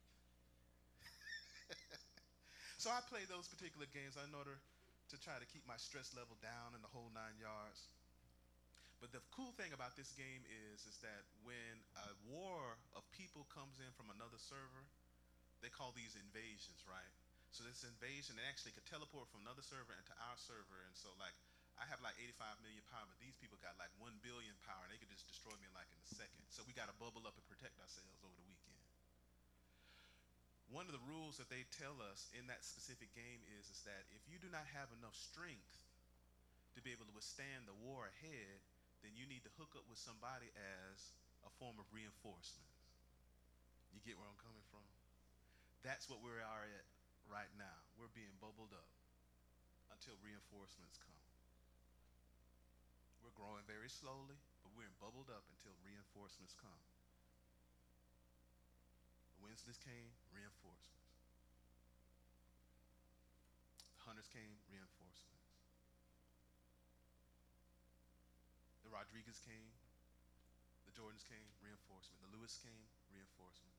So I play those particular games in order to try to keep my stress level down in the whole 9 yards. But the cool thing about this game is that when a war of people comes in from another server, they call these invasions, right? So this invasion, they actually could teleport from another server into our server. And so like, I have like 85 million power, but these people got like 1 billion power, and they could just destroy me like in a second. So we got to bubble up and protect ourselves over the weekend. One of the rules that they tell us in that specific game is that if you do not have enough strength to be able to withstand the war ahead, then you need to hook up with somebody as a form of reinforcement. You get where I'm coming from? That's what we are at right now. We're being bubbled up until reinforcements come. We're growing very slowly, but we're bubbled up until reinforcements come. The Wednesdays came, reinforcements. The Hunters came, reinforcements. The Rodriguez came, the Jordans came, reinforcement. The Lewis came, reinforcements.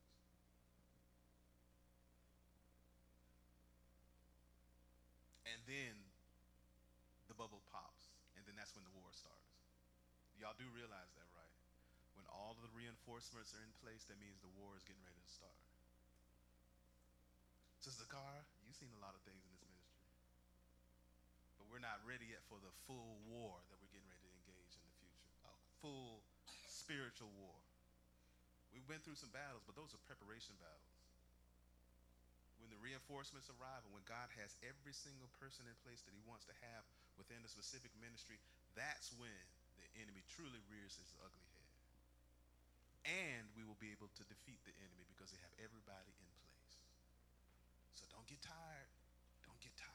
And then the bubble pops, and then that's when the war starts. Y'all do realize that, right? When all of the reinforcements are in place, that means the war is getting ready to start. Sister Zakara, you've seen a lot of things in this ministry. But we're not ready yet for the full war that we're getting ready to engage in the future. A full spiritual war. We've been through some battles, but those are preparation battles. When the reinforcements arrive and when God has every single person in place that he wants to have within a specific ministry, that's when the enemy truly rears his ugly head. And we will be able to defeat the enemy because they have everybody in place. So don't get tired. Don't get tired.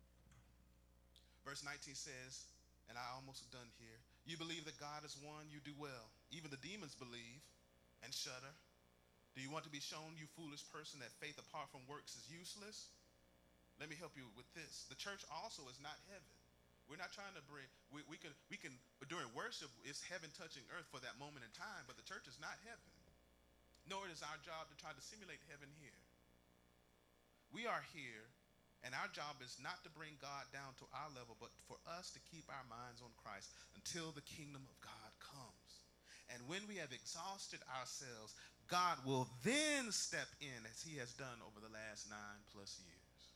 Verse 19 says, and I almost done here, you believe that God is one, you do well. Even the demons believe and shudder. Do you want to be shown, you foolish person, that faith apart from works is useless? Let me help you with this. The church also is not heaven. We're not trying to bring, we can during worship, it's heaven touching earth for that moment in time, but the church is not heaven. Nor is our job to try to simulate heaven here. We are here, and our job is not to bring God down to our level, but for us to keep our minds on Christ until the kingdom of God comes. And when we have exhausted ourselves, God will then step in as he has done over the last 9+ years.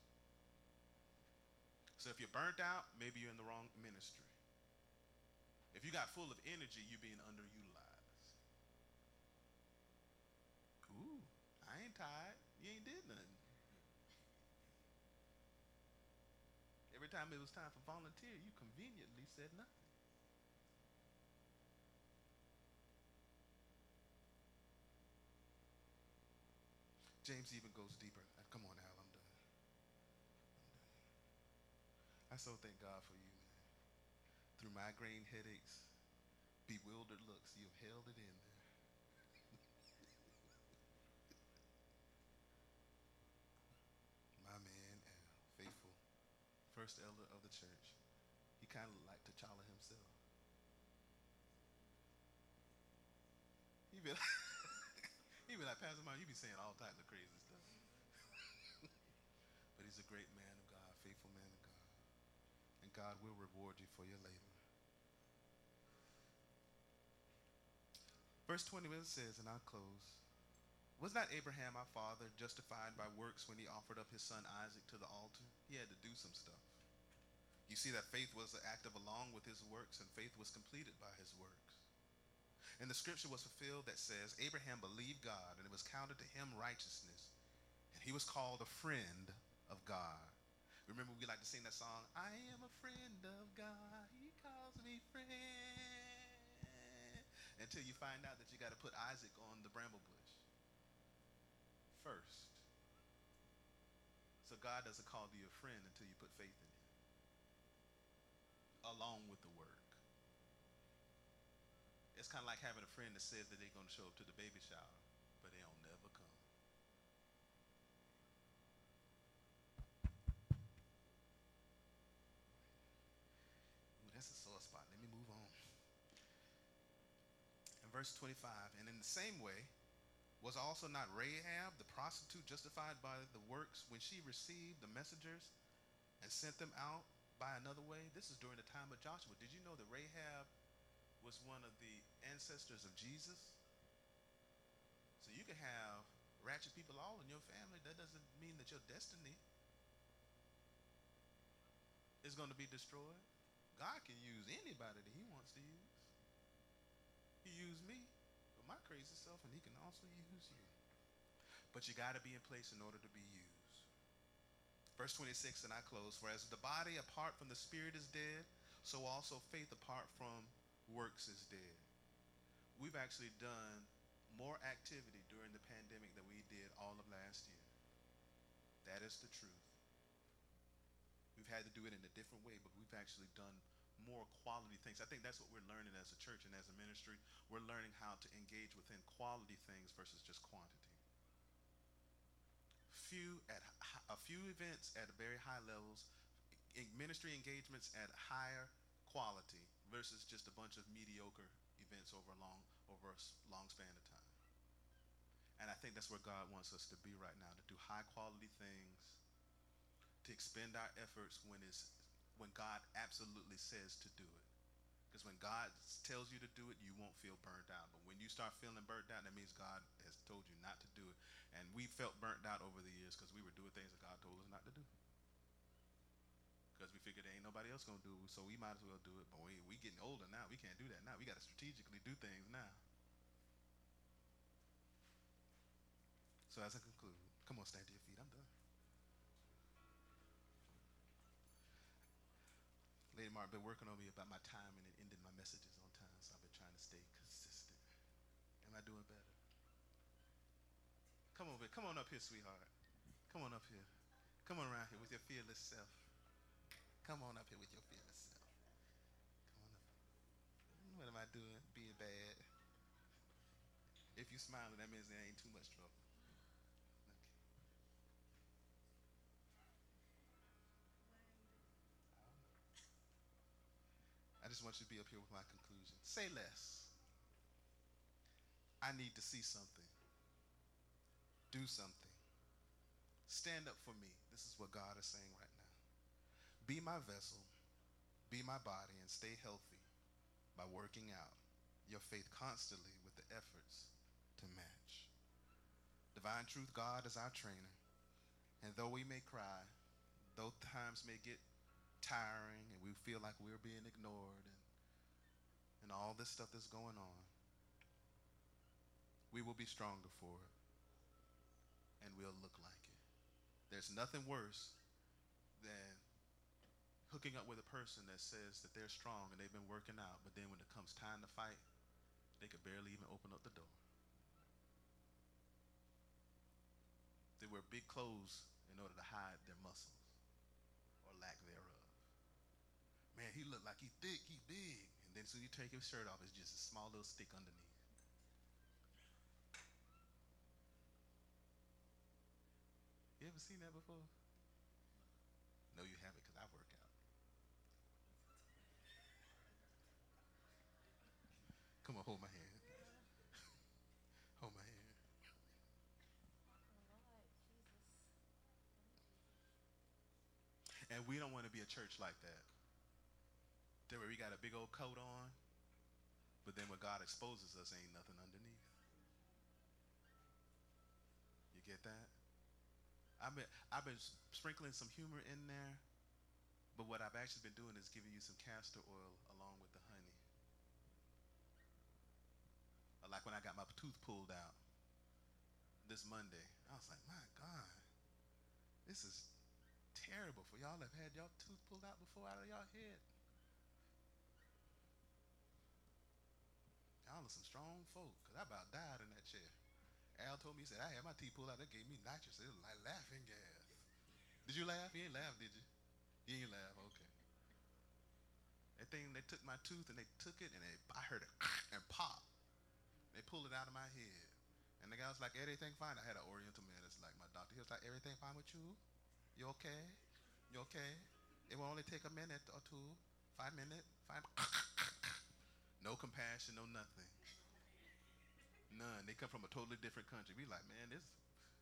So if you're burnt out, maybe you're in the wrong ministry. If you got full of energy, you're being underutilized. Ooh, I ain't tired. You ain't did nothing. Every time it was time for volunteer, you conveniently said nothing. James even goes deeper. Come on, Al, I'm done. I so thank God for you, man. Through migraine headaches, bewildered looks, you've held it in there. My man, Al, faithful, first elder of the church. He kind of like T'Challa himself. He be like, Pastor Mark, you be saying all types of crazy stuff. But he's a great man of God, faithful man of God. And God will reward you for your labor. Verse 21 says, and I'll close, was not Abraham our father justified by works when he offered up his son Isaac to the altar? He had to do some stuff. You see that faith was active along with his works, and faith was completed by his works. And the scripture was fulfilled that says, Abraham believed God, and it was counted to him righteousness, and he was called a friend of God. Remember, we like to sing that song, I am a friend of God, he calls me friend. Until you find out that you got to put Isaac on the bramble bush first. So God doesn't call you a friend until you put faith in him, along with the work. It's kind of like having a friend that says that they're going to show up to the baby shower, but they don't never come. Ooh, that's a sore spot. Let me move on. In verse 25, and in the same way, was also not Rahab, the prostitute, justified by the works when she received the messengers and sent them out by another way? This is during the time of Joshua. Did you know that Rahab was one of the ancestors of Jesus? So you can have ratchet people all in your family. That doesn't mean that your destiny is going to be destroyed. God can use anybody that he wants to use. He used me with my crazy self, and he can also use you. But you got to be in place in order to be used. Verse 26, and I close. For as the body apart from the spirit is dead, so also faith apart from works is dead. We've actually done more activity during the pandemic than we did all of last year. That is the truth. We've had to do it in a different way, but we've actually done more quality things. I think that's what we're learning as a church and as a ministry. We're learning how to engage within quality things versus just quantity. A few events at very high levels, ministry engagements at higher quality versus just a bunch of mediocre events over a long span of time. And I think that's where God wants us to be right now, to do high quality things, to expend our efforts when God absolutely says to do it. Because when God tells you to do it, you won't feel burnt out. But when you start feeling burnt out, that means God has told you not to do it. And we felt burnt out over the years because we were doing things that God told us not to do. Because we figured there ain't nobody else going to do it, so we might as well do it. But we getting older now. We can't do that now. We got to strategically do things now. So as I conclude, come on, stand to your feet. I'm done. Lady Mark been working on me about my timing and ending my messages on time, so I've been trying to stay consistent. Am I doing better? Come on up here, sweetheart. Come on up here. Come on around here with your fearless self. Come on up here with your fearless self. Come on up. What am I doing? Being bad. If you smiling, that means there ain't too much trouble. Okay. I just want you to be up here with my conclusion. Say less. I need to see something. Do something. Stand up for me. This is what God is saying right now. Be my vessel, be my body, and stay healthy by working out your faith constantly with the efforts to match. Divine Truth God is our trainer. And though we may cry, though times may get tiring and we feel like we're being ignored and all this stuff that's going on, we will be stronger for it and we'll look like it. There's nothing worse than hooking up with a person that says that they're strong and they've been working out, but then when it comes time to fight, they could barely even open up the door. They wear big clothes in order to hide their muscles or lack thereof. Man, he look like he thick, he big. And then as soon as you take his shirt off, it's just a small little stick underneath. You ever seen that before? No, you haven't, because I work out. Come on, hold my hand. Hold my hand. And we don't want to be a church like that. That where we got a big old coat on, but then when God exposes us, ain't nothing underneath. You get that? I've been sprinkling some humor in there, but what I've actually been doing is giving you some castor oil along with the honey. Like when I got my tooth pulled out this Monday, I was like, my God, this is terrible for y'all that have had y'all tooth pulled out before out of y'all head. Y'all are some strong folk, because I about died in that chair. Al told me, he said, I had my teeth pulled out. That gave me nitrous. It was like laughing gas. Did you laugh? You ain't laugh, did you? You ain't laugh, okay. That thing, they took my tooth and they took it and I heard it and pop. They pulled it out of my head. And the guy was like, everything fine? I had an Oriental man that's like my doctor. He was like, everything fine with you? You okay? You okay? It will only take a minute or two. 5 minutes. 5. No compassion, no nothing. None. They come from a totally different country. We like, man, this.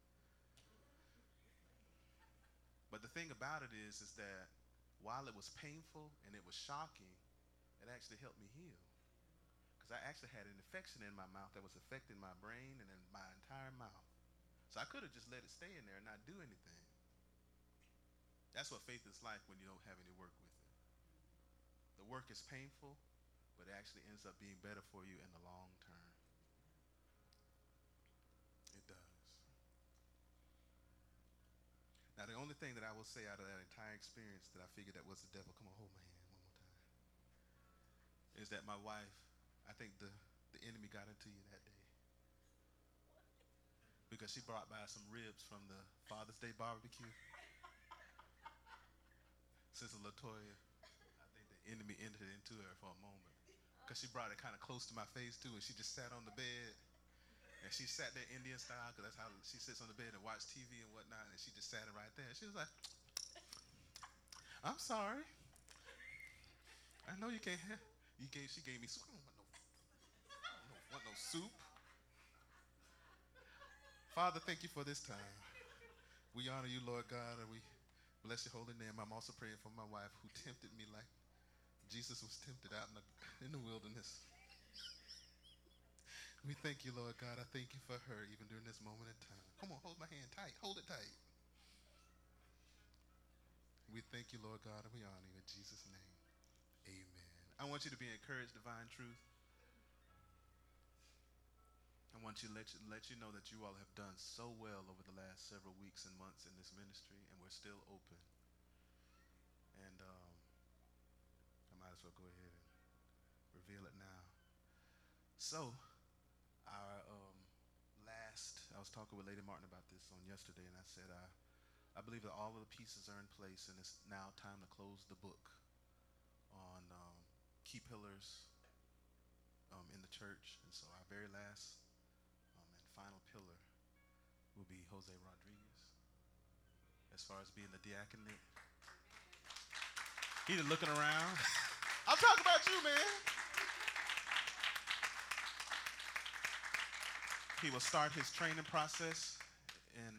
But the thing about it is that while it was painful and it was shocking, it actually helped me heal. Because I actually had an infection in my mouth that was affecting my brain and in my entire mouth. So I could have just let it stay in there and not do anything. That's what faith is like when you don't have any work with it. The work is painful, but it actually ends up being better for you in the long term. It does. Now, the only thing that I will say out of that entire experience that I figured that was the devil, come on, hold my hand one more time, is that my wife, I think the enemy got into you that day. Because she brought by some ribs from the Father's Day barbecue. Sister Latoya, I think they enemy entered into her for a moment. Because she brought it kind of close to my face, too, and she just sat on the bed. And she sat there Indian style, because that's how she sits on the bed and watch TV and whatnot, and she just sat it right there. She was like, I'm sorry. I know you can't have. She gave me soup. I don't want no soup. Father, thank you for this time. We honor you, Lord God, and we bless your holy name. I'm also praying for my wife who tempted me like Jesus was tempted out in the wilderness. We thank you, Lord God. I thank you for her even during this moment in time. Come on, hold my hand tight. Hold it tight. We thank you, Lord God, and we honor you in Jesus' name. Amen. I want you to be encouraged, Divine Truth. I want to let you know that you all have done so well over the last several weeks and months in this ministry, and we're still open. And I might as well go ahead and reveal it now. So, our I was talking with Lady Martin about this on yesterday, and I said I believe that all of the pieces are in place, and it's now time to close the book on key pillars in the church. And so our very last and final pillar will be Jose Rodriguez, as far as being the diaconate. He's looking around. I'm talking about you, man. He will start his training process in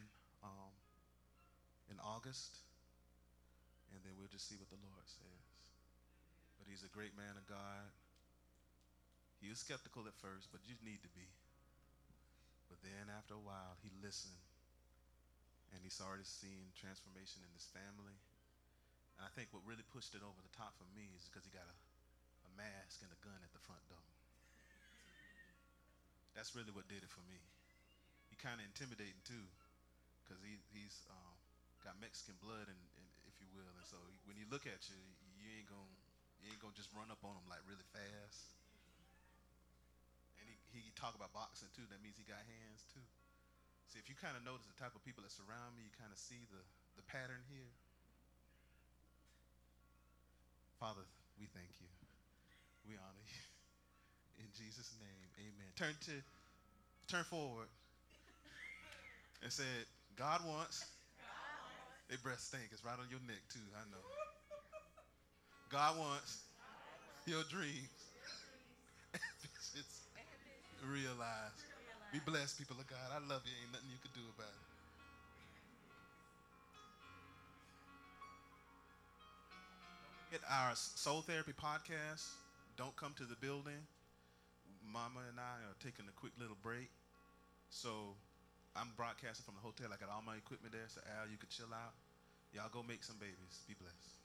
August, and then we'll just see what the Lord says. But he's a great man of God. He was skeptical at first, but you need to be. But then after a while, he listened, and he's already seen transformation in his family. And I think what really pushed it over the top for me is because he got a mask and a gun at the front door. That's really what did it for me. He kind of intimidating too, because he's got Mexican blood, and if you will, and so when he look at you, you ain't gonna just run up on him like really fast. And he talk about boxing too. That means he got hands too. See, if you kind of notice the type of people that surround me, you kind of see the pattern here. Father, we thank you. We honor you. In Jesus' name, amen. Turn forward and said, God wants. Their breath stink. It's right on your neck too, I know. God wants your dreams and visions realized. Be blessed, people of God. I love you. Ain't nothing you can do about it. At our Soul Therapy podcast, don't come to the building. Mama and I are taking a quick little break. So I'm broadcasting from the hotel. I got all my equipment there. So Al, you can chill out. Y'all go make some babies. Be blessed.